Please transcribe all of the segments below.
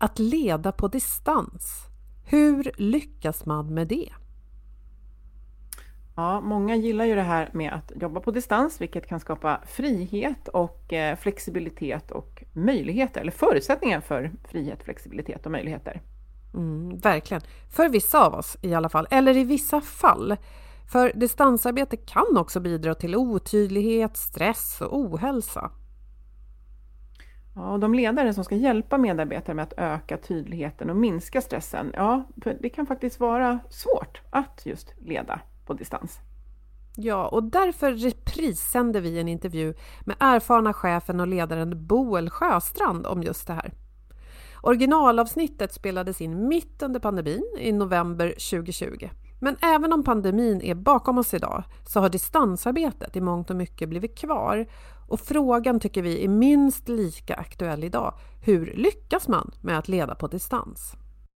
Att leda på distans. Hur lyckas man med det? Ja, många gillar ju det här med att jobba på distans, vilket kan skapa frihet och flexibilitet och möjligheter, eller förutsättningar för frihet, flexibilitet och möjligheter. Verkligen. För vissa av oss i alla fall, eller i vissa fall. För distansarbete kan också bidra till otydlighet, stress och ohälsa. Ja, och de ledare som ska hjälpa medarbetare med att öka tydligheten och minska stressen, ja, för det kan faktiskt vara svårt att just leda på distans. Ja, och därför reprissänder vi en intervju med erfarna chefen och ledaren Boel Sjöstrand om just det här. Originalavsnittet spelades in mitt under pandemin i november 2020. Men även om pandemin är bakom oss idag så har distansarbetet i mångt och mycket blivit kvar. Och frågan tycker vi är minst lika aktuell idag. Hur lyckas man med att leda på distans?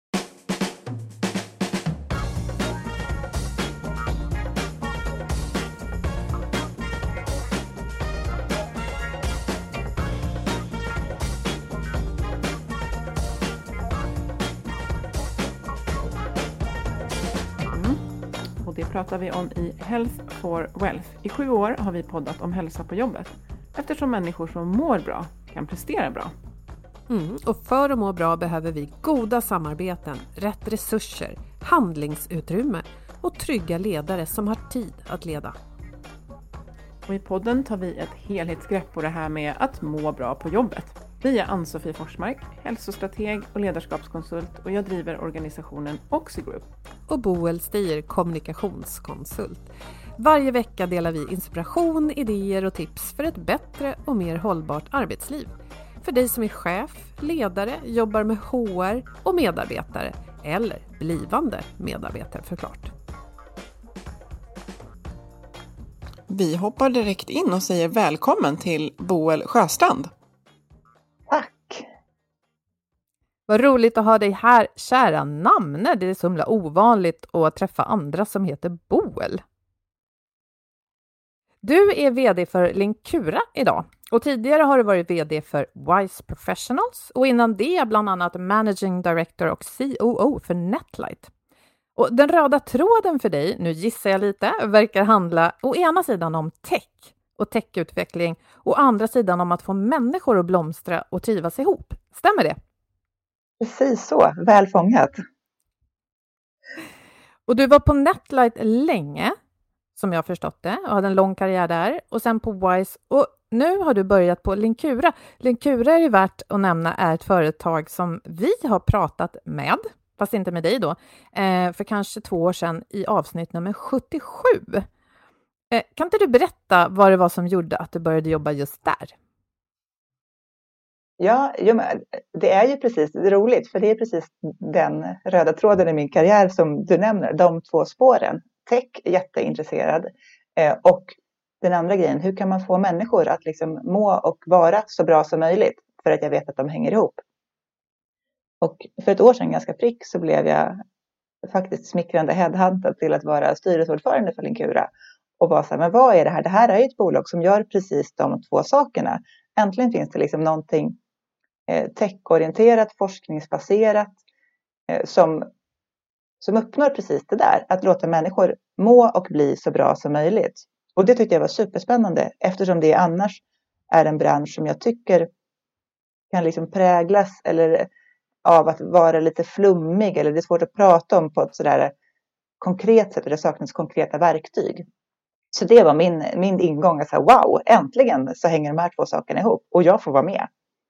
Och det pratar vi om i Health for Wealth. I 7 år har vi poddat om hälsa på jobbet, eftersom människor som mår bra kan prestera bra. Och för att må bra behöver vi goda samarbeten, rätt resurser, handlingsutrymme och trygga ledare som har tid att leda. Och i podden tar vi ett helhetsgrepp på det här med att må bra på jobbet. Vi är Ann-Sofie Forsmark, hälsostrateg och ledarskapskonsult, och jag driver organisationen Oxigroup. Och Boel Stier, kommunikationskonsult. Varje vecka delar vi inspiration, idéer och tips för ett bättre och mer hållbart arbetsliv. För dig som är chef, ledare, jobbar med HR och medarbetare, eller blivande medarbetare förklart. Vi hoppar direkt in och säger välkommen till Boel Sjöstrand. Tack! Vad roligt att ha dig här, kära namne. Det är så himla ovanligt att träffa andra som heter Boel. Du är vd för Linkura idag och tidigare har du varit vd för Wise Professionals och innan det bland annat Managing Director och COO för Netlight. Och den röda tråden för dig, nu gissar jag lite, verkar handla å ena sidan om tech och techutveckling och å andra sidan om att få människor att blomstra och trivas ihop. Stämmer det? Precis så, väl fångat. Och du var på Netlight länge, som jag har förstått det, och hade en lång karriär där. Och sen på Wise, och nu har du börjat på Linkura. Linkura är ju värt att nämna, är ett företag som vi har pratat med, fast inte med dig då, för kanske 2 år sedan i avsnitt nummer 77. Kan inte du berätta vad det var som gjorde att du började jobba just där? Ja, det är ju precis roligt, för det är precis den röda tråden i min karriär som du nämner, de 2 spåren. Tech, jätteintresserad, och den andra grejen, hur kan man få människor att liksom må och vara så bra som möjligt, för att jag vet att de hänger ihop. Och för 1 år sedan, ganska prick, så blev jag faktiskt smickrande headhuntad till att vara styrelseordförande för Linkura. Och var så här, men vad är det här? Det här är ju ett bolag som gör precis de 2 sakerna. Äntligen finns det liksom någonting techorienterat, forskningsbaserat, som uppnår precis det där. Att låta människor må och bli så bra som möjligt. Och det tyckte jag var superspännande, eftersom det annars är en bransch som jag tycker kan liksom präglas eller av att vara lite flummig, eller det är svårt att prata om på ett sådär konkret sätt, och det saknas konkreta verktyg. Så det var min ingång, att säga, wow, äntligen så hänger de här 2 sakerna ihop och jag får vara med.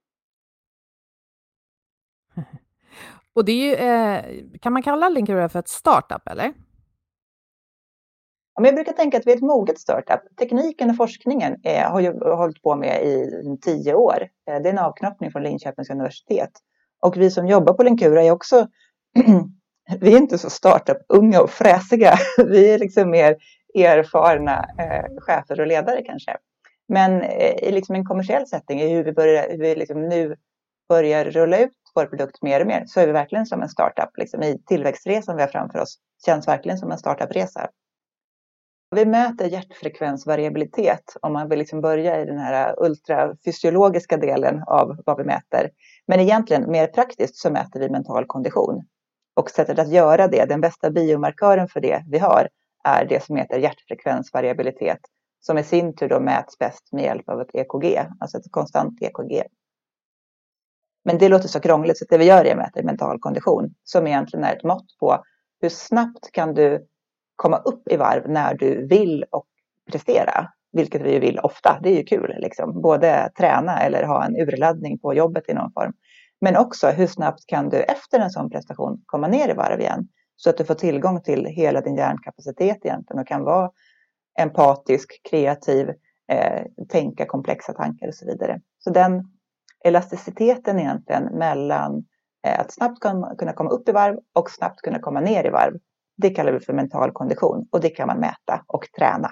Och det är ju, kan man kalla Linkura för ett startup, eller? Ja, men jag brukar tänka att vi är ett moget startup. Tekniken och forskningen har ju hållit på med i 10 år. Det är en avknoppning från Linköpings universitet. Och vi som jobbar på Linkura är också, vi är inte så startup-unga och fräsiga. Vi är liksom mer erfarna chefer och ledare kanske. Men i liksom en kommersiell setting, i hur vi liksom nu börjar rulla ut vår produkt mer och mer, så är vi verkligen som en startup. Liksom, i tillväxtresan vi har framför oss känns verkligen som en startup-resa. Vi mäter hjärtfrekvensvariabilitet om man vill liksom börja i den här ultrafysiologiska delen av vad vi mäter. Men egentligen mer praktiskt så mäter vi mental kondition. Och sättet att göra det, den bästa biomarkören för det vi har, är det som heter hjärtfrekvensvariabilitet. Som i sin tur då mäts bäst med hjälp av ett EKG, alltså ett konstant EKG. Men det låter så krångligt så det vi gör är att mäta mental kondition. Som egentligen är ett mått på hur snabbt kan du komma upp i varv när du vill och prestera. Vilket vi vill ofta, det är ju kul liksom. Både träna eller ha en urladdning på jobbet i någon form. Men också hur snabbt kan du efter en sån prestation komma ner i varv igen. Så att du får tillgång till hela din hjärnkapacitet egentligen och kan vara empatisk, kreativ, tänka komplexa tankar och så vidare. Så den elasticiteten egentligen mellan att snabbt kunna komma upp i varv och snabbt kunna komma ner i varv. Det kallar vi för mental kondition och det kan man mäta och träna.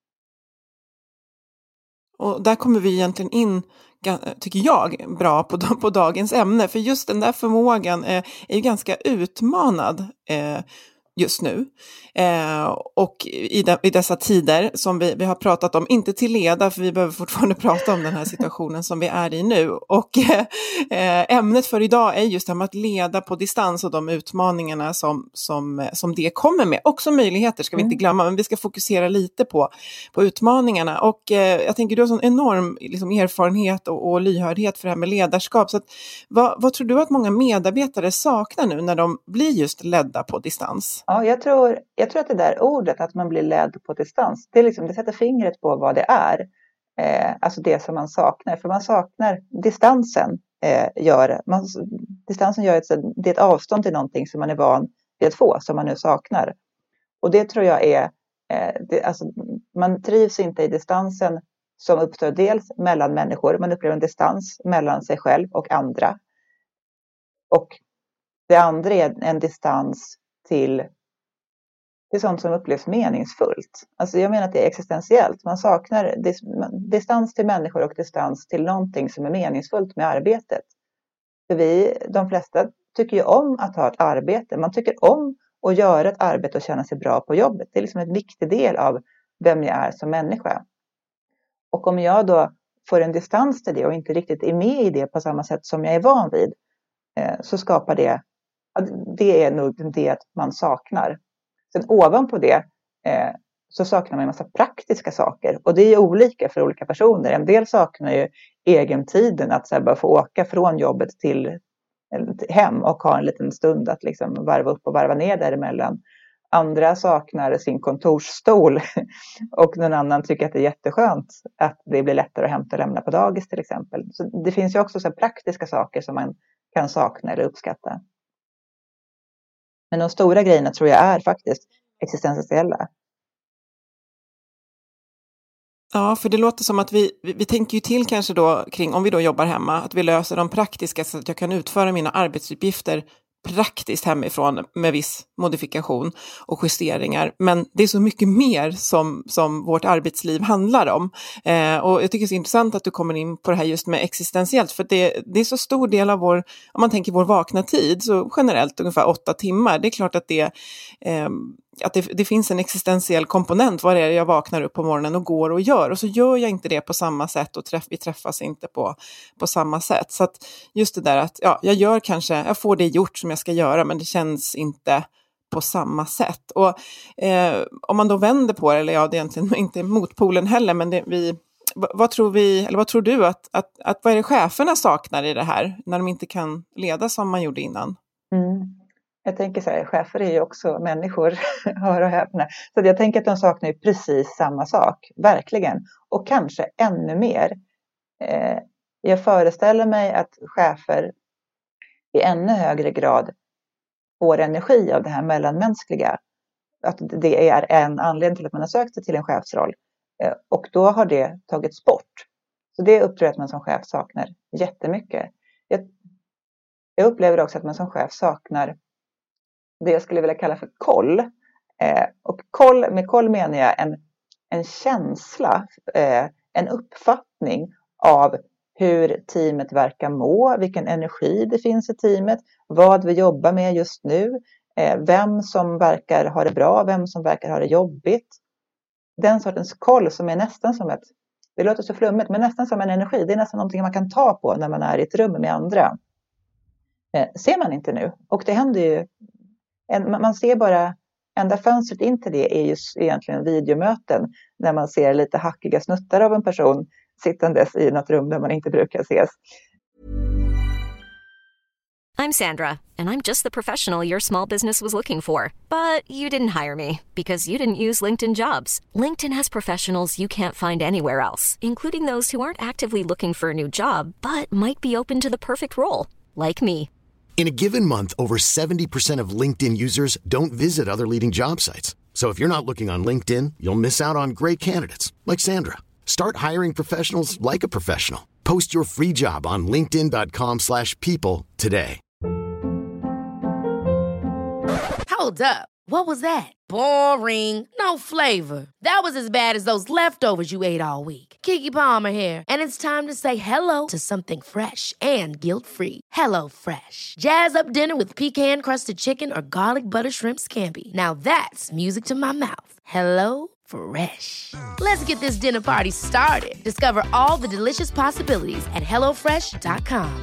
Och där kommer vi egentligen in, tycker jag, bra på dagens ämne. För just den där förmågan är ju ganska utmanad just nu. Och i dessa tider som vi har pratat om, inte till leda, för vi behöver fortfarande prata om den här situationen som vi är i nu. Och ämnet för idag är just det här med att leda på distans och de utmaningarna som det kommer med. Också möjligheter ska vi inte glömma, men vi ska fokusera lite på utmaningarna. Och jag tänker du har sån enorm liksom, erfarenhet och lyhördhet för det här med ledarskap. Så att, vad tror du att många medarbetare saknar nu när de blir just ledda på distans? Ja, jag tror att det där ordet att man blir ledd på distans, det sätter fingret på vad det är. Alltså det som man saknar. För man saknar distansen. Distansen gör det är ett avstånd till någonting som man är van vid att få, som man nu saknar. Och det tror jag är, alltså, man trivs inte i distansen som uppstår dels mellan människor. Man upplever en distans mellan sig själv och andra. Och det andra är en distans till sånt som upplevs meningsfullt. Alltså jag menar att det är existentiellt. Man saknar distans till människor och distans till någonting som är meningsfullt med arbetet. För de flesta tycker ju om att ha ett arbete. Man tycker om att göra ett arbete och känna sig bra på jobbet. Det är liksom en viktig del av vem jag är som människa. Och om jag då får en distans till det och inte riktigt är med i det på samma sätt som jag är van vid, så skapar det är nog det man saknar. Sen ovanpå det så saknar man en massa praktiska saker. Och det är olika för olika personer. En del saknar ju egentiden, att så här bara få åka från jobbet till hem och ha en liten stund att liksom varva upp och varva ner däremellan. Andra saknar sin kontorsstol och någon annan tycker att det är jätteskönt att det blir lättare att hämta och lämna på dagis till exempel. Så det finns ju också så här praktiska saker som man kan sakna eller uppskatta. Men de stora grejerna tror jag är faktiskt existentiella. Ja, för det låter som att vi tänker ju till kanske då kring, om vi då jobbar hemma, att vi löser de praktiska så att jag kan utföra mina arbetsuppgifter praktiskt hemifrån med viss modifikation och justeringar. Men det är så mycket mer som vårt arbetsliv handlar om. Och jag tycker det är så intressant att du kommer in på det här just med existentiellt. För det är så stor del av om man tänker vår vakna tid, så generellt ungefär 8 timmar. Det är klart att det finns en existentiell komponent. Vad är det jag vaknar upp på morgonen och går och gör? Och så gör jag inte det på samma sätt och vi träffas inte på samma sätt. Så att just det där att jag får det gjort som jag ska göra, men det känns inte på samma sätt. Och om man då vänder på det, eller det är egentligen inte motpolen heller, men vad tror du att vad är det cheferna saknar i det här när de inte kan leda som man gjorde innan? Jag tänker så här, chefer är ju också människor, hör och häpna. Så jag tänker att de saknar ju precis samma sak, verkligen. Och kanske ännu mer. Jag föreställer mig att chefer i ännu högre grad får energi av det här mellanmänskliga. Att det är en anledning till att man har sökt sig till en chefsroll. Och då har det tagits bort. Så det upplever jag att man som chef saknar jättemycket. Jag upplever också att man som chef saknar det jag skulle vilja kalla för koll. Och med koll menar jag en känsla, en uppfattning av hur teamet verkar må, vilken energi det finns i teamet, vad vi jobbar med just nu, vem som verkar ha det bra, vem som verkar ha det jobbigt. den sortens koll som är nästan som det låter så flummigt, men nästan som en energi. Det är nästan någonting man kan ta på när man är i ett rum med andra. Ser man inte nu. Och det händer ju, man ser bara, enda fönstret in till det är ju egentligen videomöten. När man ser lite hackiga snuttar av en person sittandes i något rum där man inte brukar ses. I'm Sandra, and I'm just the professional your small business was looking for. But you didn't hire me because you didn't use LinkedIn Jobs. LinkedIn has professionals you can't find anywhere else, including those who aren't actively looking for a new job, but might be open to the perfect role, like me. In a given month, over 70% of LinkedIn users don't visit other leading job sites. So if you're not looking on LinkedIn, you'll miss out on great candidates like Sandra. Start hiring professionals like a professional. Post your free job on linkedin.com/people today. Hold up. What was that? Boring. No flavor. That was as bad as those leftovers you ate all week. Keke Palmer here, and it's time to say hello to something fresh and guilt-free. Hello Fresh. Jazz up dinner with pecan-crusted chicken or garlic butter shrimp scampi. Now that's music to my mouth. Hello Fresh. Let's get this dinner party started. Discover all the delicious possibilities at hellofresh.com.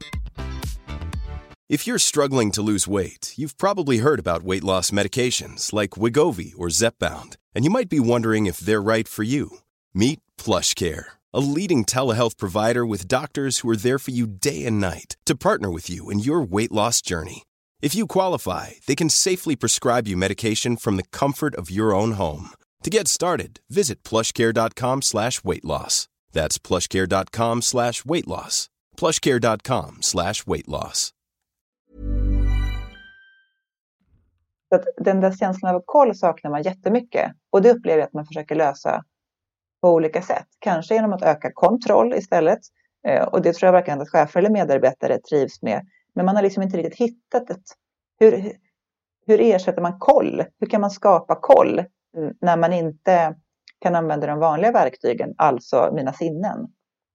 If you're struggling to lose weight, you've probably heard about weight loss medications like Wegovy or Zepbound, and you might be wondering if they're right for you. Meet PlushCare, a leading telehealth provider with doctors who are there for you day and night to partner with you in your weight loss journey. If you qualify, they can safely prescribe you medication from the comfort of your own home. To get started, visit plushcare.com/weightloss. That's plushcare.com/weightloss. plushcare.com/weightloss. Så att den där känslan av koll saknar man jättemycket. Och det upplever jag att man försöker lösa på olika sätt. Kanske genom att öka kontroll istället. Och det tror jag varken att chefer eller medarbetare trivs med. Men man har liksom inte riktigt hittat hur ersätter man koll? Hur kan man skapa koll när man inte kan använda de vanliga verktygen, alltså mina sinnen?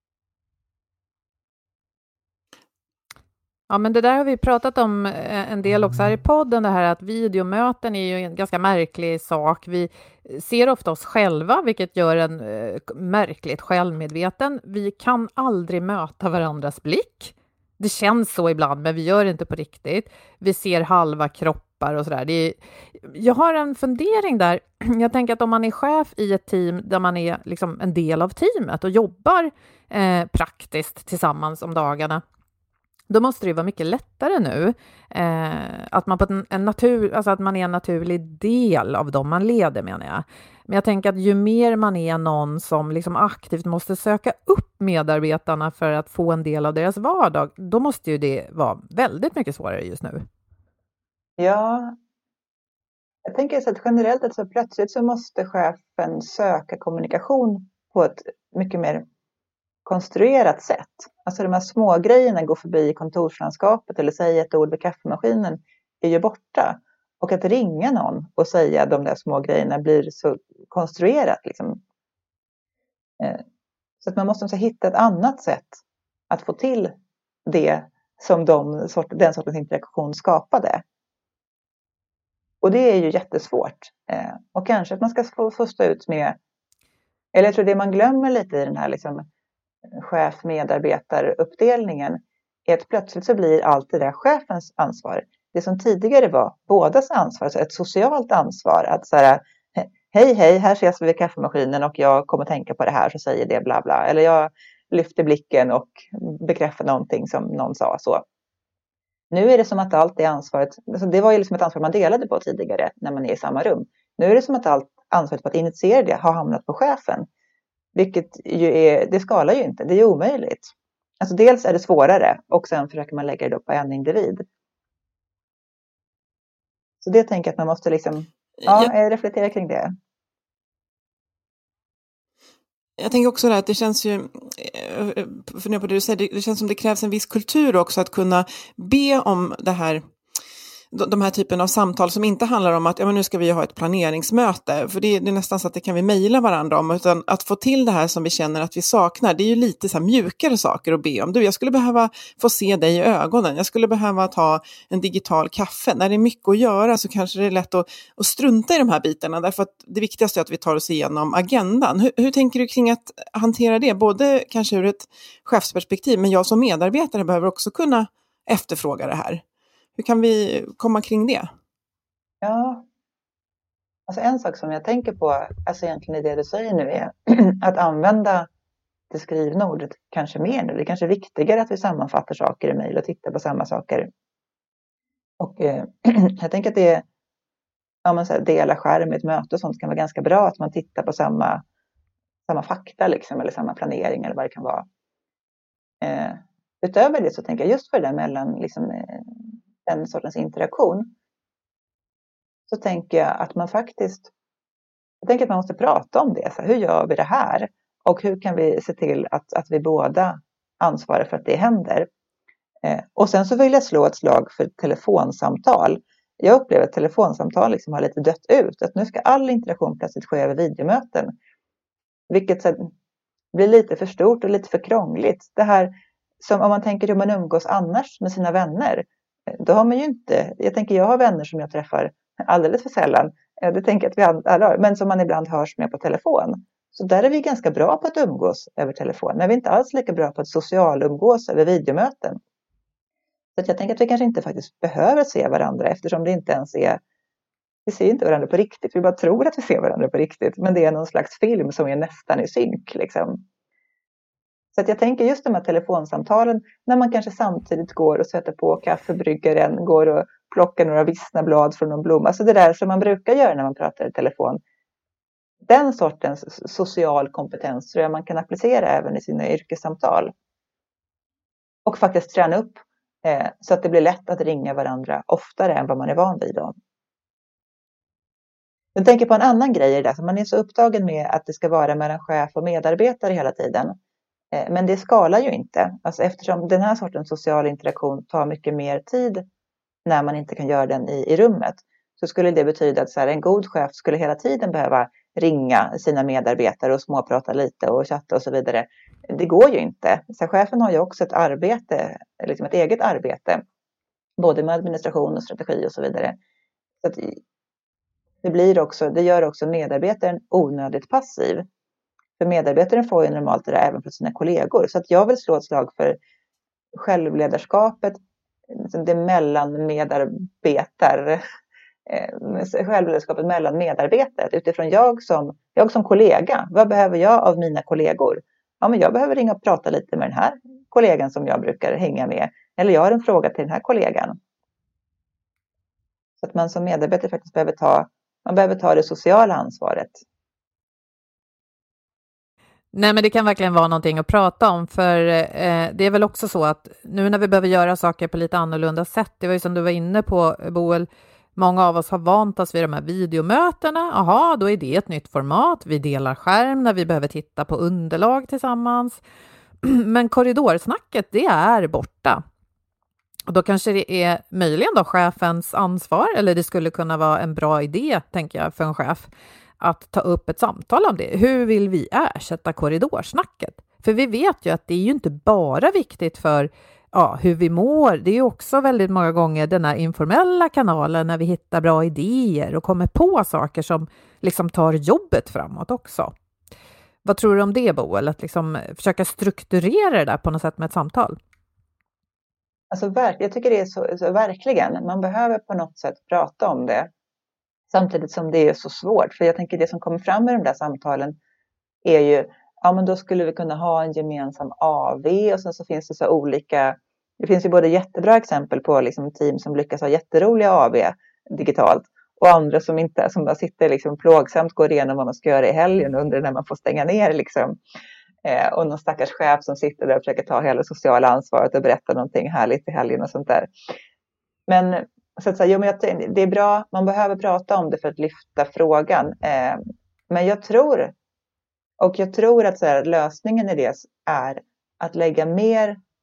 Ja, men det där har vi pratat om en del också här i podden, det här att videomöten är ju en ganska märklig sak. Vi ser ofta oss själva, vilket gör en märkligt självmedveten. Vi kan aldrig möta varandras blick. Det känns så ibland, men vi gör det inte på riktigt. Vi ser halva kroppar och sådär. Jag har en fundering där. Jag tänker att om man är chef i ett team där man är liksom en del av teamet och jobbar praktiskt tillsammans om dagarna, då måste det vara mycket lättare nu att man att man är en naturlig del av dem man leder, menar jag. Men jag tänker att ju mer man är någon som liksom aktivt måste söka upp medarbetarna för att få en del av deras vardag, då måste ju det vara väldigt mycket svårare just nu. Ja, jag tänker så att generellt att så plötsligt så måste chefen söka kommunikation på ett mycket mer konstruerat sätt. Alltså de här små grejerna, gå förbi i kontorslandskapet eller säga ett ord vid kaffemaskinen, är ju borta. Och att ringa någon och säga de där små grejerna blir så konstruerat. Liksom. Så att man måste hitta ett annat sätt att få till det som den sortens interaktion skapade. Och det är ju jättesvårt. Och kanske att man ska få stå ut med, eller jag tror det man glömmer lite i den här liksom chef-medarbetaruppdelningen är att plötsligt så blir allt det där chefens ansvar. Det som tidigare var bådas ansvar, alltså ett socialt ansvar, att så här, hej, här ses vi vid kaffemaskinen och jag kommer tänka på det här så säger det bla bla. Eller jag lyfter blicken och bekräftar någonting som någon sa så. Nu är det som att allt det ansvaret, alltså det var ju liksom ett ansvar man delade på tidigare när man är i samma rum. Nu är det som att allt ansvaret på att initiera det har hamnat på chefen. Vilket ju det skalar ju inte, det är omöjligt. Alltså dels är det svårare och sen försöker man lägga det upp på en individ. Så det tänker jag att man måste liksom reflektera kring det. Jag tänker också att det känns ju, för det känns som det krävs en viss kultur också att kunna be om det här, de här typen av samtal som inte handlar om att men nu ska vi ha ett planeringsmöte, för det är nästan så att det kan vi mejla varandra om, utan att få till det här som vi känner att vi saknar, det är ju lite så här mjukare saker att be om. Jag skulle behöva få se dig i ögonen, jag skulle behöva ta en digital kaffe. När det är mycket att göra så kanske det är lätt att strunta i de här bitarna, därför att det viktigaste är att vi tar oss igenom agendan. Hur tänker du kring att hantera det, både kanske ur ett chefsperspektiv, men jag som medarbetare behöver också kunna efterfråga det här. Hur kan vi komma kring det? Ja, alltså en sak som jag tänker på, alltså egentligen i det du säger nu, är att använda det skrivna ordet kanske mer nu. Det är kanske viktigare att vi sammanfattar saker i mejl och tittar på samma saker. Och jag tänker att det är, dela skärm i ett möte och sånt kan vara ganska bra, att man tittar på samma fakta liksom, eller samma planering eller vad det kan vara. Utöver det så tänker jag just för det där mellan liksom, den sortens interaktion, så tänker jag att man måste prata om det. Så hur gör vi det här? Och hur kan vi se till att vi båda ansvarar för att det händer? Och sen så vill jag slå ett slag för telefonsamtal. Jag upplever att telefonsamtal liksom har lite dött ut. Att nu ska all interaktion plötsligt ske över videomöten. Vilket så blir lite för stort och lite för krångligt. Det här som om man tänker hur man umgås annars med sina vänner. Då har man ju inte, jag har vänner som jag träffar alldeles för sällan. Det tänker jag att vi alla har, men som man ibland hörs med på telefon. Så där är vi ganska bra på att umgås över telefon. Men vi är inte alls lika bra på att socialumgås över videomöten. Så att jag tänker att vi kanske inte faktiskt behöver se varandra, eftersom det inte ens är, vi ser inte varandra på riktigt. Vi bara tror att vi ser varandra på riktigt. Men det är någon slags film som är nästan i synk liksom. Så att jag tänker just de här telefonsamtalen, när man kanske samtidigt går och sätter på kaffebryggaren, går och plockar några vissna blad från någon blomma. Alltså det där som man brukar göra när man pratar i telefon. Den sortens social kompetens tror jag man kan applicera även i sina yrkessamtal. Och faktiskt träna upp så att det blir lätt att ringa varandra oftare än vad man är van vid då. Jag tänker på en annan grej i det där, så man är så upptagen med att det ska vara mellan chef och medarbetare hela tiden. Men det skalar ju inte. Alltså eftersom den här sortens social interaktion tar mycket mer tid när man inte kan göra den i rummet. Så skulle det betyda att så här, en god chef skulle hela tiden behöva ringa sina medarbetare och småprata lite och chatta och så vidare. Det går ju inte. Så chefen har ju också ett arbete, liksom ett eget arbete. Både med administration och strategi och så vidare. Så att det gör också medarbetaren onödigt passiv. För medarbetaren får ju normalt det där även för sina kollegor. Så att jag vill slå ett slag för självledarskapet, det mellan självledarskapet mellan medarbetare. Utifrån jag som kollega, vad behöver jag av mina kollegor? Ja, men jag behöver ringa och prata lite med den här kollegan som jag brukar hänga med. Eller jag har en fråga till den här kollegan. Så att man som medarbetare faktiskt behöver ta det sociala ansvaret. Nej, men det kan verkligen vara någonting att prata om, för det är väl också så att nu när vi behöver göra saker på lite annorlunda sätt, det var ju som du var inne på, Boel, många av oss har vant oss vid de här videomötena. Aha, då är det ett nytt format. Vi delar skärm när vi behöver titta på underlag tillsammans. Men korridorsnacket, det är borta. Och då kanske det är möjligen då chefens ansvar, eller det skulle kunna vara en bra idé, tänker jag, för en chef att ta upp ett samtal om det. Hur vill vi ersätta korridorsnacket? För vi vet ju att det är ju inte bara viktigt för hur vi mår. Det är ju också väldigt många gånger den här informella kanalen när vi hittar bra idéer och kommer på saker som liksom tar jobbet framåt också. Vad tror du om det, Boel? Att liksom försöka strukturera det där på något sätt med ett samtal? Alltså, jag tycker det är så verkligen. Man behöver på något sätt prata om det. Samtidigt som det är så svårt. För jag tänker det som kommer fram i de där samtalen är ju, men då skulle vi kunna ha en gemensam AV, och sen så finns det så olika, det finns ju både jättebra exempel på liksom team som lyckas ha jätteroliga AV digitalt, och andra som bara sitter liksom plågsamt, går igenom vad man ska göra i helgen och undrar när man får stänga ner liksom. Och någon stackars chef som sitter där och försöker ta hela sociala ansvaret och berätta någonting härligt i helgen och sånt där. Men så att säga, det är bra, man behöver prata om det för att lyfta frågan. Men jag tror att så här, lösningen i det är att lägga mer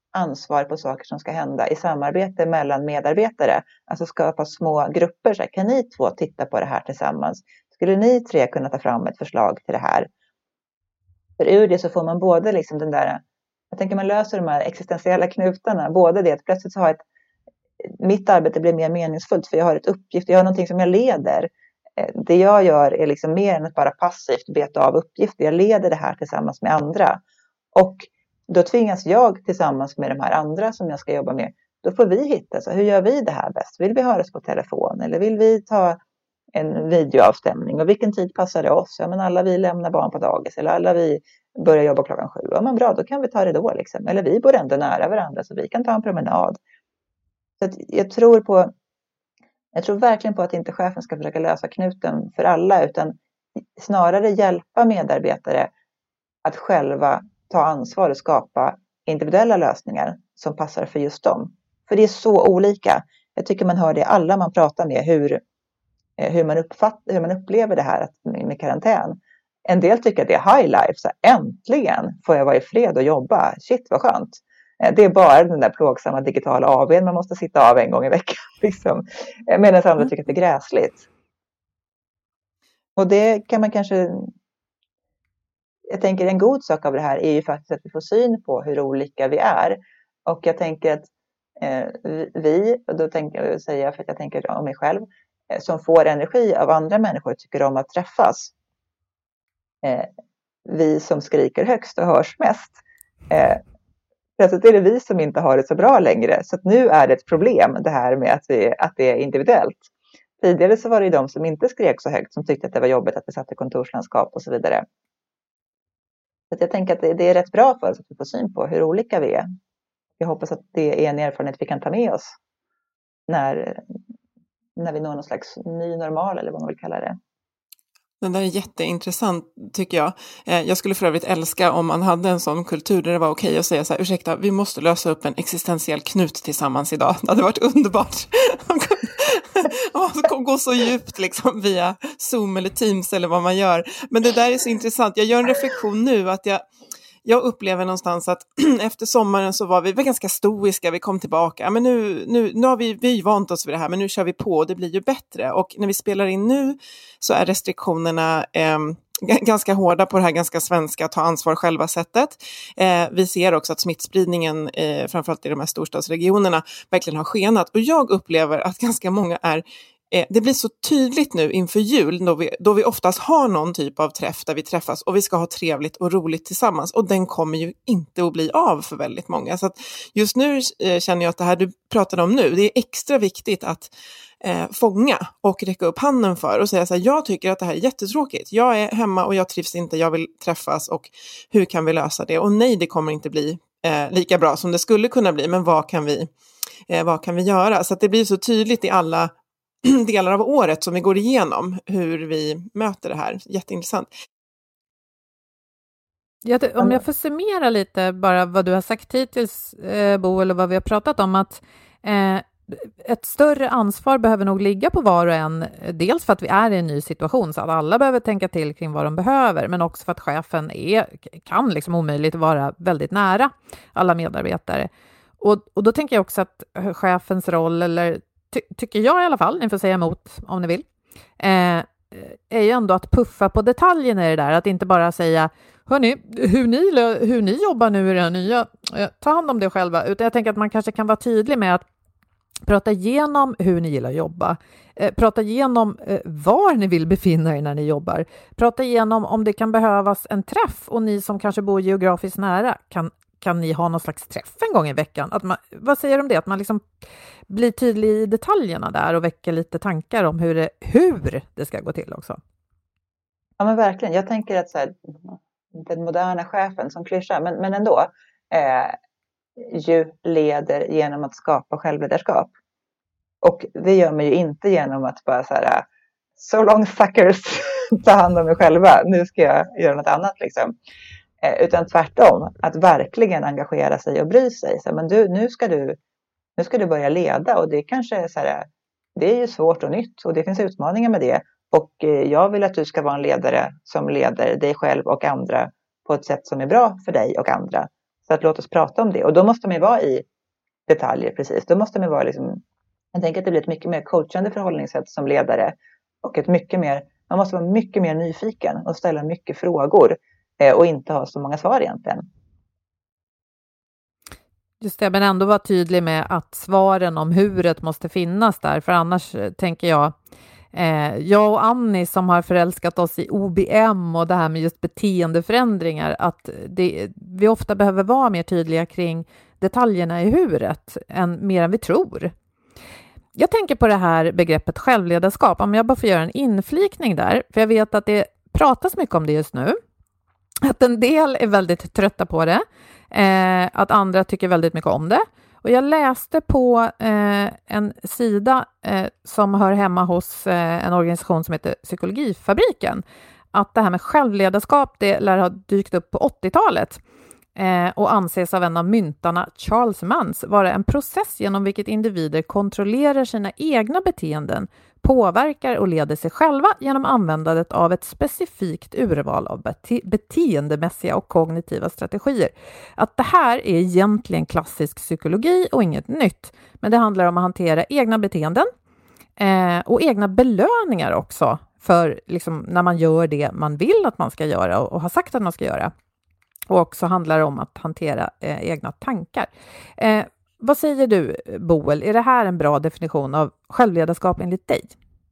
ansvar på saker som ska hända i samarbete mellan medarbetare. Alltså skapa små grupper. Så här, kan ni 2 titta på det här tillsammans? Skulle ni 3 kunna ta fram ett förslag till det här? För ur det så får man både liksom den där, jag tänker man löser de här existentiella knutarna. Både det att plötsligt så har mitt arbete blir mer meningsfullt för jag har ett uppgift, jag har någonting som jag leder. Det jag gör är liksom mer än att bara passivt beta av uppgifter. Jag leder det här tillsammans med andra. Och då tvingas jag tillsammans med de här andra som jag ska jobba med. Då får vi hitta, så hur gör vi det här bäst? Vill vi höras på telefon? Eller vill vi ta en videoavstämning? Och vilken tid passar det oss? Ja, men alla vi lämnar barn på dagis. Eller alla vi börjar jobba 7:00. Ja, men bra, då kan vi ta det då liksom. Eller vi bor ändå nära varandra så vi kan ta en promenad. Så att jag tror verkligen på att inte chefen ska försöka lösa knuten för alla. Utan snarare hjälpa medarbetare att själva ta ansvar och skapa individuella lösningar som passar för just dem. För det är så olika. Jag tycker man hör det alla man pratar med hur man upplever det här med karantän. En del tycker att det är high life. Så äntligen får jag vara i fred och jobba. Shit vad skönt. Det är bara den där plågsamma digitala AW:n man måste sitta av en gång i veckan. Liksom. Medan andra tycker att det är gräsligt. Och det kan man kanske... Jag tänker en god sak av det här är ju faktiskt att vi får syn på hur olika vi är. Och jag tänker att och då tänker jag säga för att jag tänker om mig själv, som får energi av andra människor tycker om att träffas. Vi som skriker högst och hörs mest. Plötsligt är det vi som inte har det så bra längre. Så att nu är det ett problem det här med att det är individuellt. Tidigare så var det de som inte skrek så högt som tyckte att det var jobbigt att vi satt i kontorslandskap och så vidare. Så att jag tänker att det är rätt bra för oss att vi får syn på hur olika vi är. Jag hoppas att det är en erfarenhet vi kan ta med oss när vi når någon slags ny normal eller vad man vill kalla det. Den där är jätteintressant tycker jag. Jag skulle för övrigt älska om man hade en sån kultur där det var okej att säga så här, ursäkta, vi måste lösa upp en existentiell knut tillsammans idag. Det hade varit underbart. Och gå så djupt liksom via Zoom eller Teams eller vad man gör. Men det där är så intressant. Jag gör en reflektion nu att jag upplever någonstans att efter sommaren så var vi ganska stoiska, vi kom tillbaka. Men nu har vi vant oss vid det här, men nu kör vi på och det blir ju bättre. Och när vi spelar in nu så är restriktionerna ganska hårda på det här ganska svenska ta ansvar själva sättet. Vi ser också att smittspridningen framförallt i de här storstadsregionerna verkligen har skenat. Och jag upplever att ganska många det blir så tydligt nu inför jul då vi oftast har någon typ av träff där vi träffas och vi ska ha trevligt och roligt tillsammans. Och den kommer ju inte att bli av för väldigt många. Så att just nu känner jag att det här du pratade om nu, det är extra viktigt att fånga och räcka upp handen för och säga så här, jag tycker att det här är jättetråkigt. Jag är hemma och jag trivs inte, jag vill träffas och hur kan vi lösa det? Och nej, det kommer inte bli lika bra som det skulle kunna bli, men vad kan vi göra? Så att det blir så tydligt i alla delar av året som vi går igenom hur vi möter det här. Jätteintressant. Om jag får summera lite bara vad du har sagt hittills, Bo, eller vad vi har pratat om, att ett större ansvar behöver nog ligga på var och en, dels för att vi är i en ny situation så att alla behöver tänka till kring vad de behöver, men också för att chefen kan liksom omöjligt vara väldigt nära alla medarbetare. Och då tänker jag också att chefens roll, eller tycker jag i alla fall, ni får säga emot om ni vill, är ju ändå att puffa på detaljerna i det där, att inte bara säga hörni, hur ni jobbar nu i det nya, ta hand om det själva, utan jag tänker att man kanske kan vara tydlig med att prata igenom hur ni gillar att jobba, prata igenom var ni vill befinna er när ni jobbar, prata igenom om det kan behövas en träff, och ni som kanske bor geografiskt nära, kan ni ha någon slags träff en gång i veckan? Vad säger du om det? Att man liksom blir tydlig i detaljerna där och väcker lite tankar om hur det ska gå till också. Ja, men verkligen. Jag tänker att så här, den moderna chefen som klyschar, men ändå ju leder genom att skapa självledarskap. Och det gör man ju inte genom att bara så här, so long suckers, ta hand om mig själva, nu ska jag göra något annat liksom. Utan tvärtom, att verkligen engagera sig och bry sig. Så, men nu ska du börja leda, och det kanske så här, det är ju svårt och nytt och det finns utmaningar med det. Och jag vill att du ska vara en ledare som leder dig själv och andra på ett sätt som är bra för dig och andra. Så att låt oss prata om det. Och då måste man ju vara i detaljer, precis. Då måste man vara liksom, jag tänker att det blir ett mycket mer coachande förhållningssätt som ledare. Och man måste vara mycket mer nyfiken och ställa mycket frågor. Och inte ha så många svar egentligen. Just det, men ändå vara tydlig med att svaren om huret måste finnas där. För annars tänker jag och Annie som har förälskat oss i OBM och det här med just beteendeförändringar, att vi ofta behöver vara mer tydliga kring detaljerna i huret mer än vi tror. Jag tänker på det här begreppet självledarskap, om jag bara får göra en inflikning där, för jag vet att det pratas mycket om det just nu. Att en del är väldigt trötta på det, att andra tycker väldigt mycket om det. Och jag läste på en sida som hör hemma hos en organisation som heter Psykologifabriken, att det här med självledarskap, det lär ha dykt upp på 80-talet och anses av en av myntarna, Charles Mans, vara en process genom vilket individer kontrollerar sina egna beteenden, påverkar och leder sig själva genom användandet av ett specifikt urval av beteendemässiga och kognitiva strategier. Att det här är egentligen klassisk psykologi och inget nytt, men det handlar om att hantera egna beteenden och egna belöningar också för liksom, när man gör det man vill att man ska göra och har sagt att man ska göra. Och också handlar om att hantera egna tankar. Vad säger du, Boel? Är det här en bra definition av självledarskap enligt dig?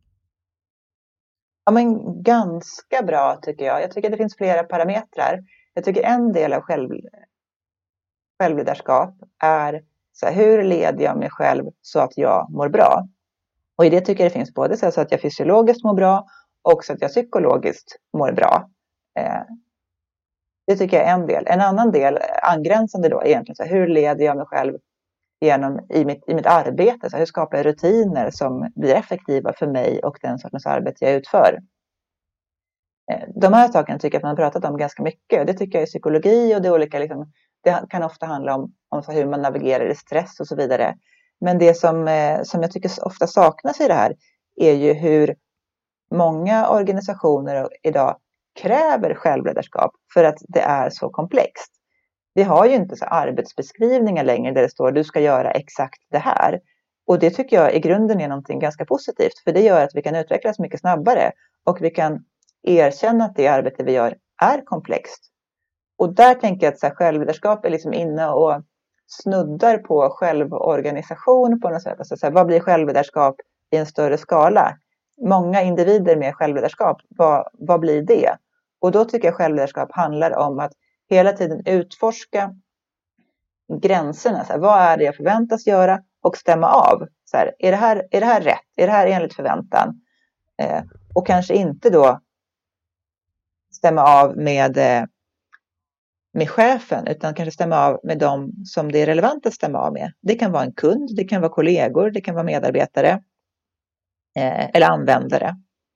Ja, men ganska bra tycker jag. Jag tycker det finns flera parametrar. Jag tycker en del av självledarskap är så här, hur leder jag mig själv så att jag mår bra? Och i det tycker jag det finns både så att jag fysiologiskt mår bra och så att jag psykologiskt mår bra. Det tycker jag är en del. En annan del, angränsande då, egentligen så här, hur leder jag mig själv i mitt arbete? Så här, hur skapar jag rutiner som blir effektiva för mig och den sortens arbete jag utför? De här sakerna tycker jag att man har pratat om ganska mycket. Det tycker jag är psykologi och det är olika, liksom, det kan ofta handla om så hur man navigerar i stress och så vidare. Men det som jag tycker ofta saknas i det här är ju hur många organisationer idag kräver självledarskap för att det är så komplext. Vi har ju inte så arbetsbeskrivningar längre där det står du ska göra exakt det här. Och det tycker jag i grunden är någonting ganska positivt, för det gör att vi kan utvecklas mycket snabbare och vi kan erkänna att det arbete vi gör är komplext. Och där tänker jag att så här, självledarskap är liksom inne och snuddar på självorganisation på något sätt. Alltså, så här, vad blir självledarskap i en större skala? Många individer med självledarskap, vad blir det? Och då tycker jag självledarskap handlar om att hela tiden utforska gränserna. Så här, vad är det jag förväntas göra? Och stämma av. Så här, är det här rätt? Är det här enligt förväntan? Och kanske inte då stämma av med chefen, utan kanske stämma av med dem som det är relevant att stämma av med. Det kan vara en kund, det kan vara kollegor, det kan vara medarbetare eller användare.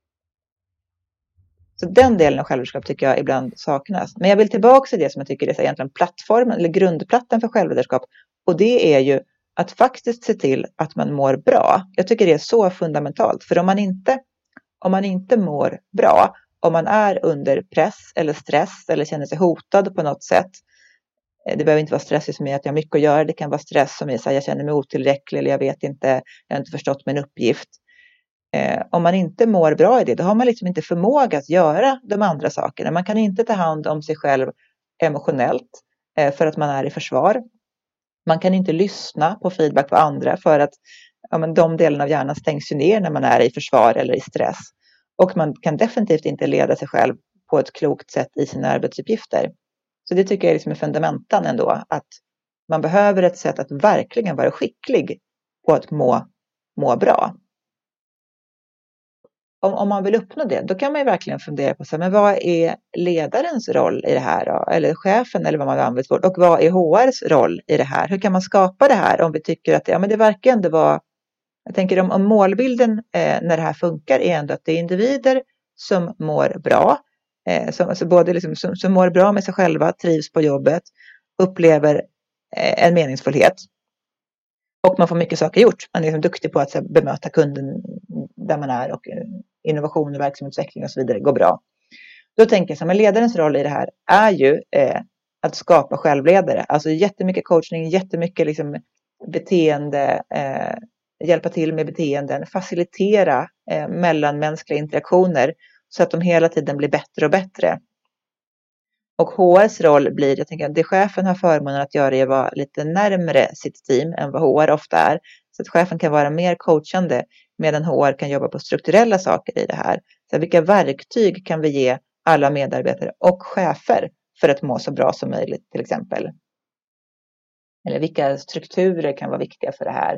Så den delen av självledarskap tycker jag ibland saknas. Men jag vill tillbaka till det som jag tycker är egentligen plattformen eller grundplattan för självledarskap. Och det är ju att faktiskt se till att man mår bra. Jag tycker det är så fundamentalt. För om man inte mår bra, om man är under press eller stress eller känner sig hotad på något sätt. Det behöver inte vara stress som är att jag har mycket att göra. Det kan vara stress som är så här, jag känner mig otillräcklig eller jag vet inte, jag har inte förstått min uppgift. Om man inte mår bra i det, då har man liksom inte förmåga att göra de andra sakerna. Man kan inte ta hand om sig själv emotionellt för att man är i försvar. Man kan inte lyssna på feedback på andra för att de delarna av hjärnan stängs ju ner när man är i försvar eller i stress. Och man kan definitivt inte leda sig själv på ett klokt sätt i sina arbetsuppgifter. Så det tycker jag är liksom fundamentan ändå, att man behöver ett sätt att verkligen vara skicklig på att må bra. Om man vill uppnå det, då kan man ju verkligen fundera på så här, men vad är ledarens roll i det här då? Eller chefen eller vad man använder för, och vad är HRs roll i det här? Hur kan man skapa det här om vi tycker att men det verkar ändå vara, jag tänker om målbilden när det här funkar är ändå att det är individer som mår bra, alltså både liksom, som mår bra med sig själva, trivs på jobbet, upplever en meningsfullhet. Och man får mycket saker gjort. Man är liksom duktig på att bemöta kunden där man är och innovation och verksamhetsutveckling och så vidare går bra. Då tänker jag så här, men ledarens roll i det här är ju att skapa självledare. Alltså jättemycket coachning, jättemycket liksom beteende, hjälpa till med beteenden, facilitera mellanmänskliga interaktioner så att de hela tiden blir bättre och bättre. Och HRs roll blir, jag tänker att det chefen har förmånen att göra är att vara lite närmare sitt team än vad HR ofta är. Så att chefen kan vara mer coachande medan HR kan jobba på strukturella saker i det här. Så vilka verktyg kan vi ge alla medarbetare och chefer för att må så bra som möjligt till exempel? Eller vilka strukturer kan vara viktiga för det här?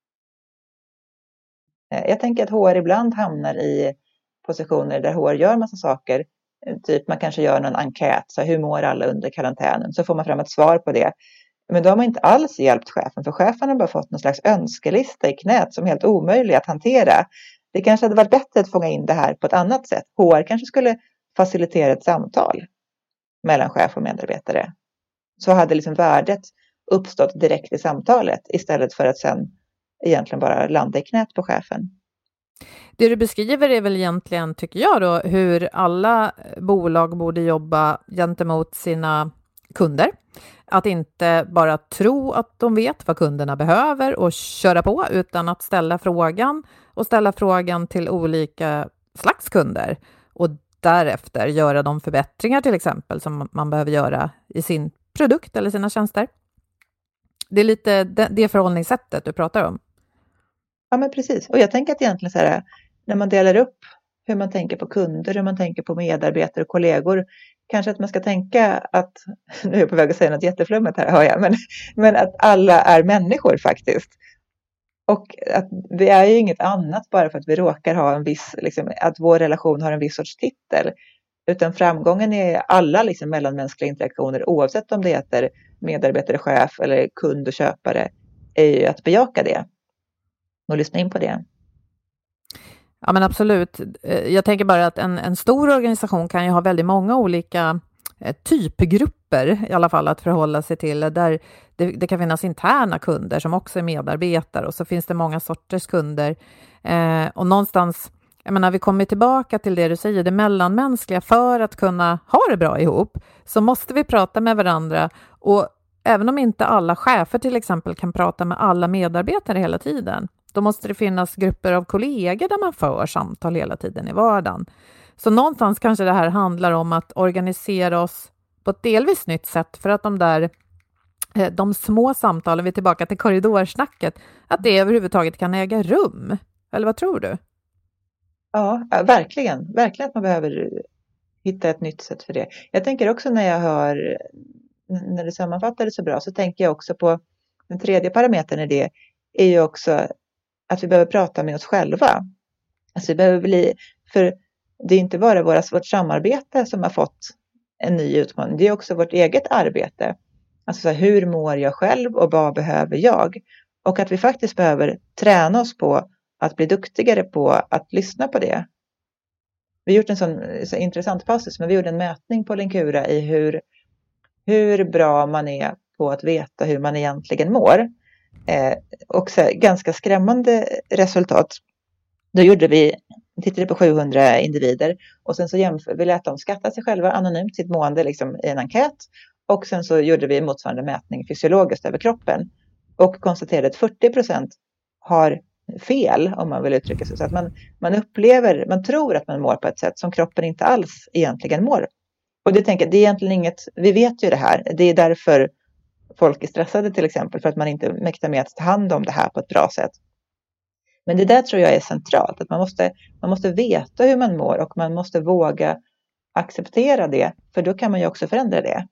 Jag tänker att HR ibland hamnar i positioner där HR gör massa saker. Typ man kanske gör någon enkät, så hur mår alla under karantänen? Så får man fram ett svar på det. Men då har man inte alls hjälpt chefen, för chefen har bara fått någon slags önskelista i knät som är helt omöjlig att hantera. Det kanske hade varit bättre att fånga in det här på ett annat sätt. HR kanske skulle facilitera ett samtal mellan chef och medarbetare. Så hade liksom värdet uppstått direkt i samtalet istället för att sen egentligen bara landa i knät på chefen. Det du beskriver är väl egentligen, tycker jag då, hur alla bolag borde jobba gentemot sina kunder. Att inte bara tro att de vet vad kunderna behöver och köra på, utan att ställa frågan till olika slags kunder och därefter göra de förbättringar till exempel som man behöver göra i sin produkt eller sina tjänster. Det är lite det förhållningssättet du pratar om. Ja, men precis. Och jag tänker att egentligen så här, när man delar upp hur man tänker på kunder, hur man tänker på medarbetare och kollegor, kanske att man ska tänka att, nu är jag på väg att säga något jätteflummet här, hör jag, men att alla är människor faktiskt. Och att vi är ju inget annat bara för att vi råkar ha en viss, liksom, att vår relation har en viss sorts titel. Utan framgången är alla liksom mellanmänskliga interaktioner, oavsett om det heter medarbetare, chef eller kund och köpare, är ju att bejaka det. Och lyssna in på det. Ja, men absolut. Jag tänker bara att en stor organisation kan ju ha väldigt många olika typgrupper i alla fall att förhålla sig till. Där det kan finnas interna kunder som också är medarbetare och så finns det många sorters kunder. Och någonstans, jag menar, vi kommer tillbaka till det du säger, det mellanmänskliga. För att kunna ha det bra ihop så måste vi prata med varandra, och även om inte alla chefer till exempel kan prata med alla medarbetare hela tiden, då måste det finnas grupper av kollegor där man för samtal hela tiden i vardagen. Så någonstans kanske det här handlar om att organisera oss på ett delvis nytt sätt för att de små samtalen, vi är tillbaka till korridorsnacket, att det överhuvudtaget kan äga rum. Eller vad tror du? Ja, verkligen. Verkligen att man behöver hitta ett nytt sätt för det. Jag tänker också när du sammanfattar det så bra, så tänker jag också på den tredje parametern i det, är ju också att vi behöver prata med oss själva. Alltså vi behöver för det är inte bara vårt samarbete som har fått en ny utmaning, det är också vårt eget arbete. Alltså så här, hur mår jag själv och vad behöver jag? Och att vi faktiskt behöver träna oss på att bli duktigare på att lyssna på det. Vi har gjort en så intressant passus, men vi gjorde en mätning på Linkura i hur bra man är på att veta hur man egentligen mår. Och så ganska skrämmande resultat. Då tittade på 700 individer och sen så vi lät dem skatta sig själva anonymt, sitt mående liksom, i en enkät. Och sen så gjorde vi motsvarande mätning fysiologiskt över kroppen och konstaterade att 40% har fel, om man vill uttrycka sig så, att man tror att man mår på ett sätt som kroppen inte alls egentligen mår. Och det är egentligen inget, vi vet ju det här, det är därför folk är stressade till exempel, för att man inte mäktar med att ta hand om det här på ett bra sätt. Men det där tror jag är centralt, att man måste veta hur man mår och man måste våga acceptera det, för då kan man ju också förändra det.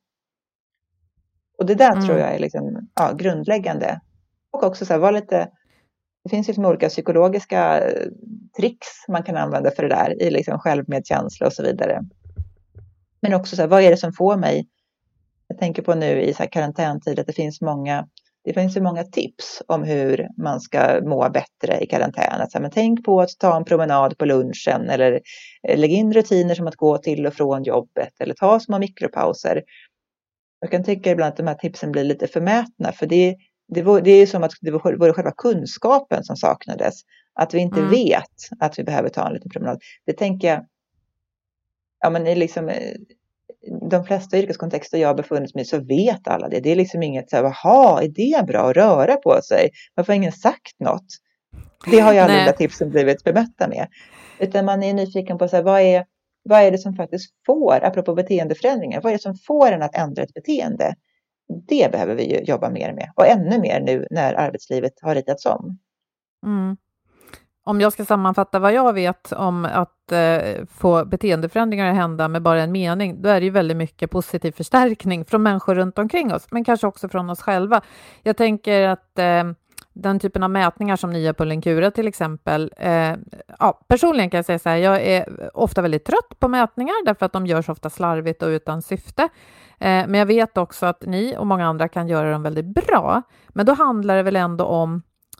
Och det där tror jag är liksom, grundläggande. Och också så här, det finns ju olika psykologiska tricks man kan använda för det där, i liksom självmedkänsla och så vidare. Men också så här, vad är det som får mig? Jag tänker på nu i så här karantäntid att det finns ju många tips om hur man ska må bättre i karantän. Alltså, men tänk på att ta en promenad på lunchen, eller lägg in rutiner som att gå till och från jobbet eller ta små mikropauser. Jag kan tycka ibland att de här tipsen blir lite förmätna, för det är ju som att det var själva kunskapen som saknades. Att vi inte vet att vi behöver ta en liten promenad. Det tänker jag, de flesta yrkeskontexter jag har befunnit mig i så vet alla det. Det är liksom inget så här, jaha, är det bra att röra på sig? Varför har ingen sagt något? Det har ju alla de där tipsen blivit bemötta med. Utan man är nyfiken på så här, vad är det som faktiskt får, apropå beteendeförändringar, vad är det som får en att ändra ett beteende? Det behöver vi ju jobba mer med. Och ännu mer nu när arbetslivet har ritats om. Mm. Om jag ska sammanfatta vad jag vet om att få beteendeförändringar att hända med bara en mening, då är det ju väldigt mycket positiv förstärkning från människor runt omkring oss, men kanske också från oss själva. Jag tänker att den typen av mätningar som ni gör på Linkura till exempel, personligen kan jag säga så här, jag är ofta väldigt trött på mätningar därför att de görs ofta slarvigt och utan syfte. Men jag vet också att ni och många andra kan göra dem väldigt bra. Men då handlar det väl ändå om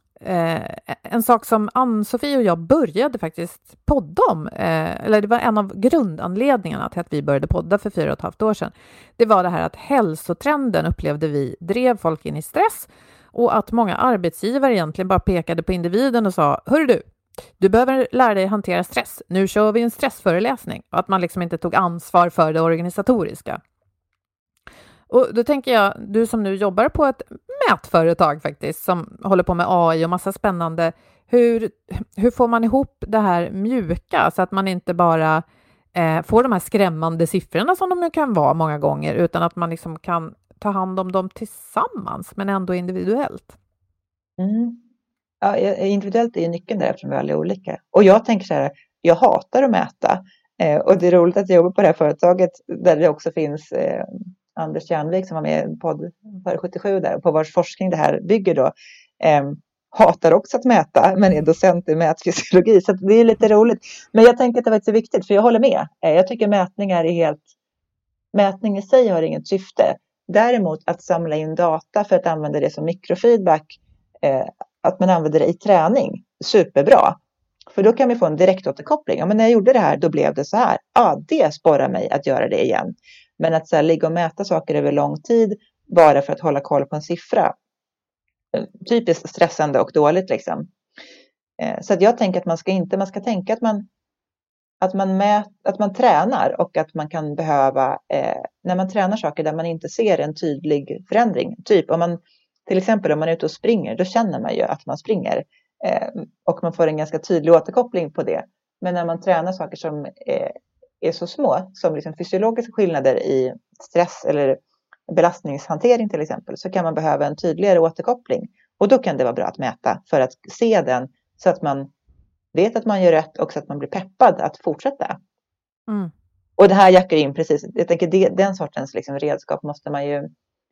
en sak som Ann-Sofie och jag började faktiskt podda om, eller det var en av grundanledningarna till att vi började podda för 4,5 år sedan. Det var det här att hälsotrenden upplevde vi drev folk in i stress och att många arbetsgivare egentligen bara pekade på individen och sa, hörru du behöver lära dig hantera stress. Nu kör vi en stressföreläsning. Och att man liksom inte tog ansvar för det organisatoriska. Och då tänker jag, du som nu jobbar på ett mätföretag faktiskt, som håller på med AI och massa spännande, hur får man ihop det här mjuka så att man inte bara får de här skrämmande siffrorna som de nu kan vara många gånger, utan att man liksom kan ta hand om dem tillsammans men ändå individuellt? Mm. Ja, individuellt är ju nyckeln där eftersom vi alla är olika. Och jag tänker så här, jag hatar att mäta. Och det är roligt att jag jobbar på det här företaget där det också finns Anders Järnvik som var med i podd för 77 där, på vars forskning det här bygger då, hatar också att mäta men är docent i mätfysiologi, så det är lite roligt. Men jag tänker att det är så viktigt, för jag håller med. Jag tycker mätning i sig har inget syfte. Däremot att samla in data för att använda det som mikrofeedback, att man använder det i träning, superbra. För då kan vi få en direktåterkoppling. Ja, men när jag gjorde det här, då blev det så här. Ja, det sporrar mig att göra det igen. Men att så här, ligga och mäta saker över lång tid bara för att hålla koll på en siffra. Typiskt stressande och dåligt liksom. Så att jag tänker att man ska tänka att man tränar och att man kan behöva, när man tränar saker där man inte ser en tydlig förändring. Typ om man är ute och springer, då känner man ju att man springer. Och man får en ganska tydlig återkoppling på det. Men när man tränar saker som är så små, som liksom fysiologiska skillnader i stress eller belastningshantering till exempel, så kan man behöva en tydligare återkoppling. Och då kan det vara bra att mäta för att se den, så att man vet att man gör rätt och så att man blir peppad att fortsätta. Mm. Och det här jackar in precis, jag tänker den sortens liksom redskap måste man ju,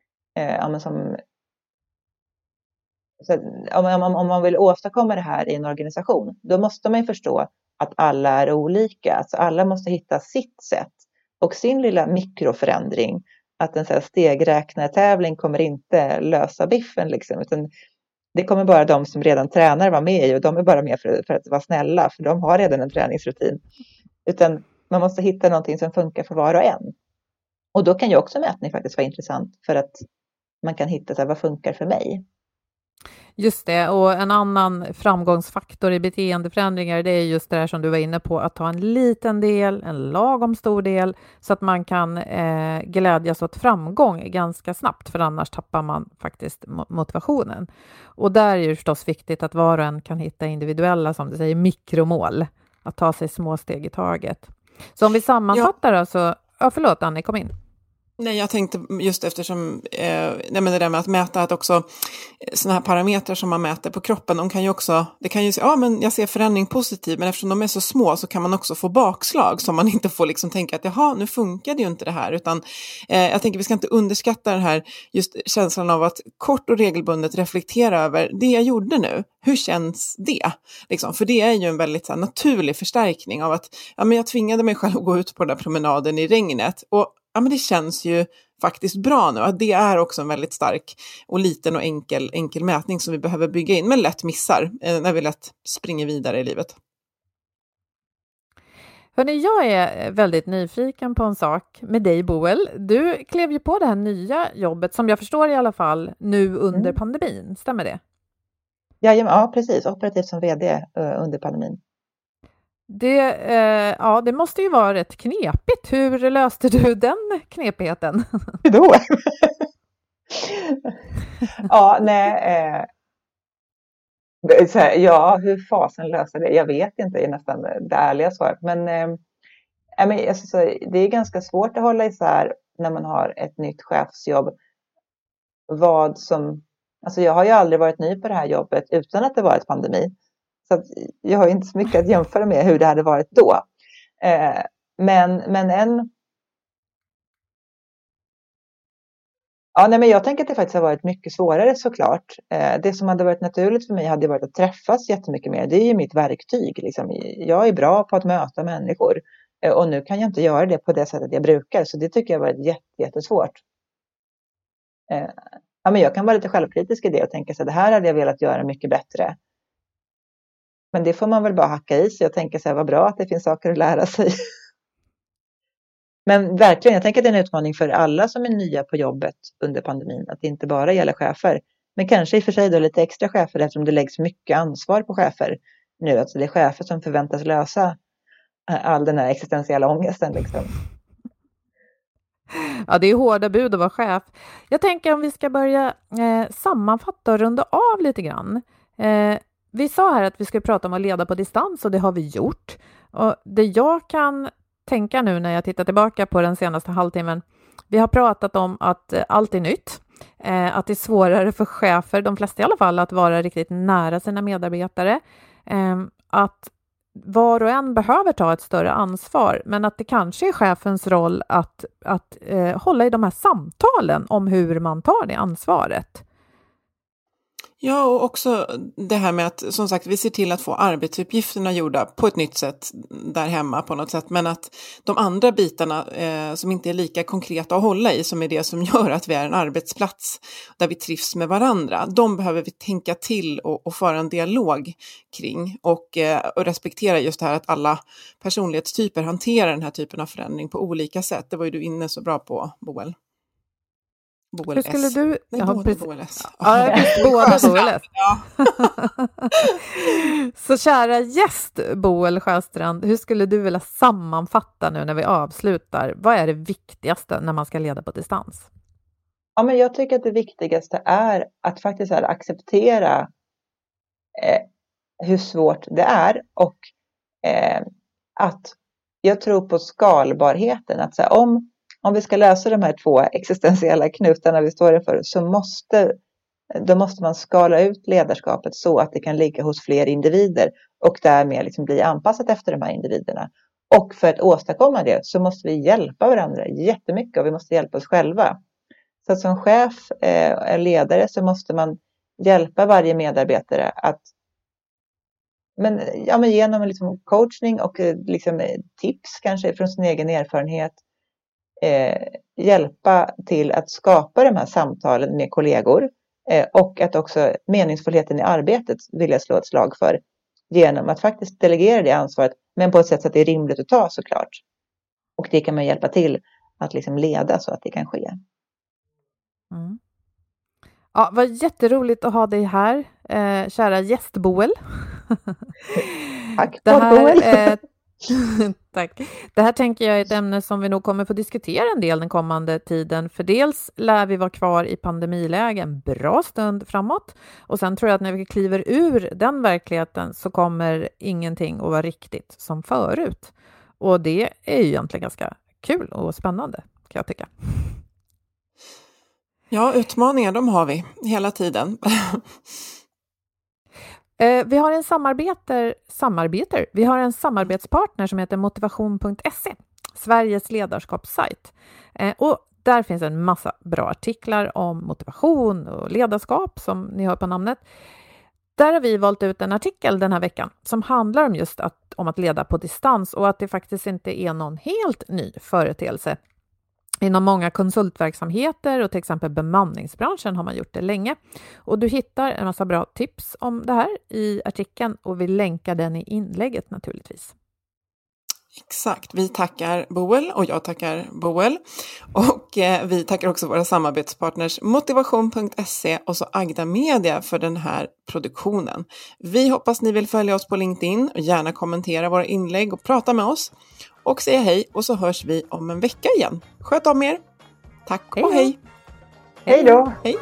om man vill åstadkomma det här i en organisation, då måste man ju förstå att alla är olika. Så alla måste hitta sitt sätt och sin lilla mikroförändring. Att en så här stegräknartävling kommer inte lösa biffen liksom, utan det kommer bara de som redan tränar vara med i, och de är bara med för att vara snälla, för de har redan en träningsrutin. Utan man måste hitta någonting som funkar för var och en. Och då kan ju också mätning faktiskt vara intressant, för att man kan hitta så här, vad funkar för mig. Just det, och en annan framgångsfaktor i beteendeförändringar, det är just det här som du var inne på, att ta en liten del, en lagom stor del, så att man kan glädjas åt framgång ganska snabbt, för annars tappar man faktiskt motivationen. Och där är det förstås viktigt att var och en kan hitta individuella, som du säger, mikromål, att ta sig små steg i taget. Så om vi sammanfattar då, så, förlåt Annie, kom in. Nej, jag tänkte just eftersom det där med att mäta, att också sådana här parametrar som man mäter på kroppen, de kan ju också, det kan ju säga, men jag ser förändring positiv, men eftersom de är så små så kan man också få bakslag som man inte får liksom tänka att nu funkar det ju inte det här, utan jag tänker vi ska inte underskatta den här just känslan av att kort och regelbundet reflektera över det jag gjorde nu. Hur känns det? Liksom, för det är ju en väldigt så här, naturlig förstärkning av att men jag tvingade mig själv att gå ut på den där promenaden i regnet, och men det känns ju faktiskt bra nu. Att det är också en väldigt stark och liten och enkel mätning som vi behöver bygga in, men lätt missar när vi lätt springer vidare i livet. Hörrni, jag är väldigt nyfiken på en sak med dig, Boel. Du klev ju på det här nya jobbet, som jag förstår i alla fall, nu under pandemin. Stämmer det? Ja, precis. Operativt som vd under pandemin. Det måste ju vara rätt knepigt. Hur löste du den knepigheten? Hur då? Hur fasen löser det? Jag vet inte, är nästan det ärliga svaret. Men det är ganska svårt att hålla isär när man har ett nytt chefsjobb. Jag har ju aldrig varit ny på det här jobbet utan att det varit pandemi. Så att jag har inte så mycket att jämföra med hur det hade varit då. Jag tänker att det faktiskt har varit mycket svårare såklart. Det som hade varit naturligt för mig hade varit att träffas jättemycket mer. Det är ju mitt verktyg. Liksom. Jag är bra på att möta människor. Och nu kan jag inte göra det på det sättet jag brukar. Så det tycker jag har varit jättesvårt. Jag kan vara lite självkritisk i det och tänka så det här hade jag velat göra mycket bättre. Men det får man väl bara hacka i sig och tänka så här, vad bra att det finns saker att lära sig. Men verkligen, jag tänker att det är en utmaning för alla som är nya på jobbet under pandemin. Att det inte bara gäller chefer. Men kanske i och för sig då lite extra chefer eftersom det läggs mycket ansvar på chefer nu. Alltså det är chefer som förväntas lösa all den här existentiella ångesten liksom. Ja, det är hårda bud att vara chef. Jag tänker om vi ska börja sammanfatta och runda av lite grann. Vi sa här att vi skulle prata om att leda på distans och det har vi gjort. Och det jag kan tänka nu när jag tittar tillbaka på den senaste halvtimmen. Vi har pratat om att allt är nytt. Att det är svårare för chefer, de flesta i alla fall, att vara riktigt nära sina medarbetare. Att var och en behöver ta ett större ansvar, men att det kanske är chefens roll att hålla i de här samtalen om hur man tar det ansvaret. Ja, och också det här med att, som sagt, vi ser till att få arbetsuppgifterna gjorda på ett nytt sätt där hemma på något sätt. Men att de andra bitarna som inte är lika konkreta att hålla i, som är det som gör att vi är en arbetsplats där vi trivs med varandra, de behöver vi tänka till och föra en dialog kring. Och respektera just det här att alla personlighetstyper hanterar den här typen av förändring på olika sätt. Det var ju du inne så bra på, Boel. Hur skulle du... båda Boel. Ja. Så kära gäst Boel Sjöstrand, hur skulle du vilja sammanfatta nu när vi avslutar? Vad är det viktigaste när man ska leda på distans? Ja, men jag tycker att det viktigaste är att faktiskt acceptera hur svårt det är och att jag tror på skalbarheten. Att säga, om vi ska lösa de här 2 existentiella knutarna vi står inför så måste man skala ut ledarskapet så att det kan ligga hos fler individer och därmed liksom bli anpassat efter de här individerna. Och för att åstadkomma det så måste vi hjälpa varandra jättemycket och vi måste hjälpa oss själva. Så att som chef eller ledare så måste man hjälpa varje medarbetare att genom liksom coachning och liksom tips kanske från sin egen erfarenhet hjälpa till att skapa de här samtalen med kollegor och att också meningsfullheten i arbetet vill jag slå ett slag för genom att faktiskt delegera det ansvaret, men på ett sätt så att det är rimligt att ta såklart. Och det kan man hjälpa till att liksom leda så att det kan ske. Mm. Ja, vad jätteroligt att ha dig här, kära gäst Boel. Tack Boel. Tack. Det här tänker jag är ett ämne som vi nog kommer få diskutera en del den kommande tiden. För dels lär vi vara kvar i pandemiläge en bra stund framåt. Och sen tror jag att när vi kliver ur den verkligheten så kommer ingenting att vara riktigt som förut. Och det är ju egentligen ganska kul och spännande, kan jag tycka. Ja, utmaningar de har vi hela tiden. Vi har en samarbetspartner som heter motivation.se, Sveriges ledarskapssajt. Och där finns en massa bra artiklar om motivation och ledarskap som ni hör på namnet. Där har vi valt ut en artikel den här veckan som handlar om just om att leda på distans och att det faktiskt inte är någon helt ny företeelse. Inom många konsultverksamheter och till exempel bemanningsbranschen har man gjort det länge. Och du hittar en massa bra tips om det här i artikeln och vi länkar den i inlägget naturligtvis. Exakt, vi tackar Boel och jag tackar Boel. Och vi tackar också våra samarbetspartners Motivation.se och så Agda Media för den här produktionen. Vi hoppas ni vill följa oss på LinkedIn och gärna kommentera våra inlägg och prata med oss. Och säga hej och så hörs vi om en vecka igen. Sköt om er. Tack och hej. Hej då. Hej.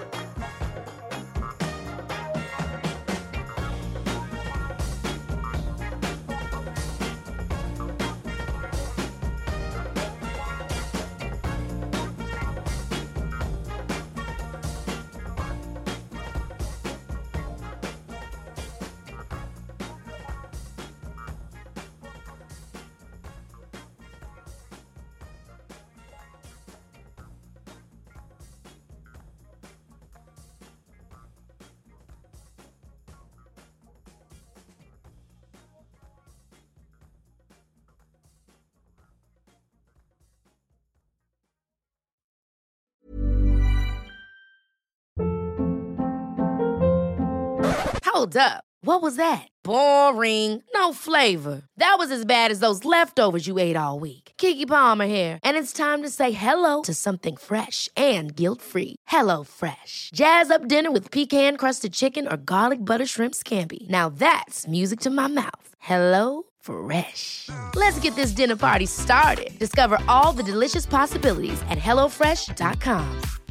Hold up. What was that? Boring. No flavor. That was as bad as those leftovers you ate all week. Keke Palmer here, and it's time to say hello to something fresh and guilt-free. Hello Fresh. Jazz up dinner with pecan-crusted chicken or garlic butter shrimp scampi. Now that's music to my mouth. Hello Fresh. Let's get this dinner party started. Discover all the delicious possibilities at hellofresh.com.